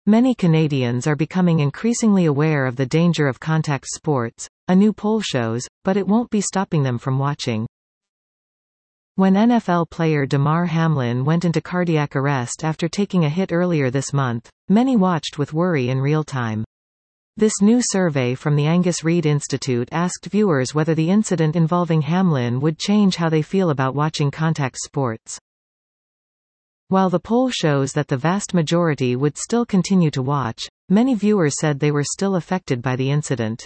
Many Canadians are becoming increasingly aware of the danger of contact sports, a new poll shows, but it won't be stopping them from watching. When NFL player Damar Hamlin went into cardiac arrest after taking a hit earlier this month, many watched with worry in real time. This new survey from the Angus Reid Institute asked viewers whether the incident involving Hamlin would change how they feel about watching contact sports. While the poll shows that the vast majority would still continue to watch, many viewers said they were still affected by the incident.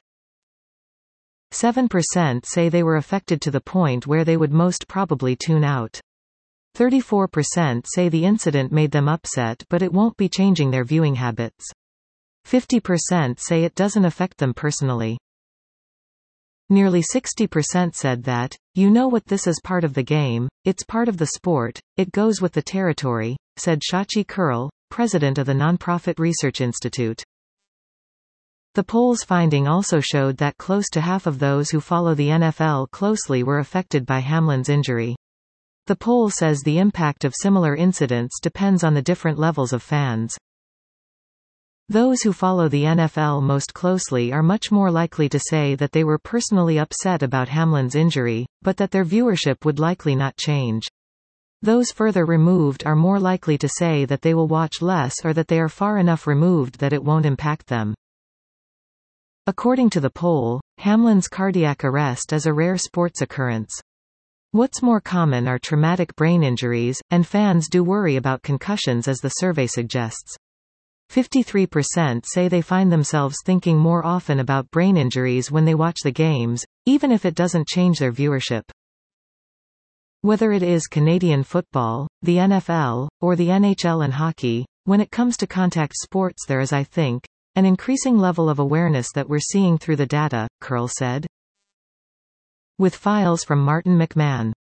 7% say they were affected to the point where they would most probably tune out. 34% say the incident made them upset but it won't be changing their viewing habits. 50% say it doesn't affect them personally. Nearly 60% said that, "You know what, this is part of the game, it's part of the sport, it goes with the territory," said Shachi Kurl, president of the nonprofit Research Institute. The poll's finding also showed that close to half of those who follow the NFL closely were affected by Hamlin's injury. The poll says the impact of similar incidents depends on the different levels of fans. Those who follow the NFL most closely are much more likely to say that they were personally upset about Hamlin's injury, but that their viewership would likely not change. Those further removed are more likely to say that they will watch less or that they are far enough removed that it won't impact them. According to the poll, Hamlin's cardiac arrest is a rare sports occurrence. What's more common are traumatic brain injuries, and fans do worry about concussions, as the survey suggests. 53% say they find themselves thinking more often about brain injuries when they watch the games, even if it doesn't change their viewership. Whether it is Canadian football, the NFL, or the NHL and hockey, when it comes to contact sports there is, I think, an increasing level of awareness that we're seeing through the data, Kurl said. With files from Martin McMahon.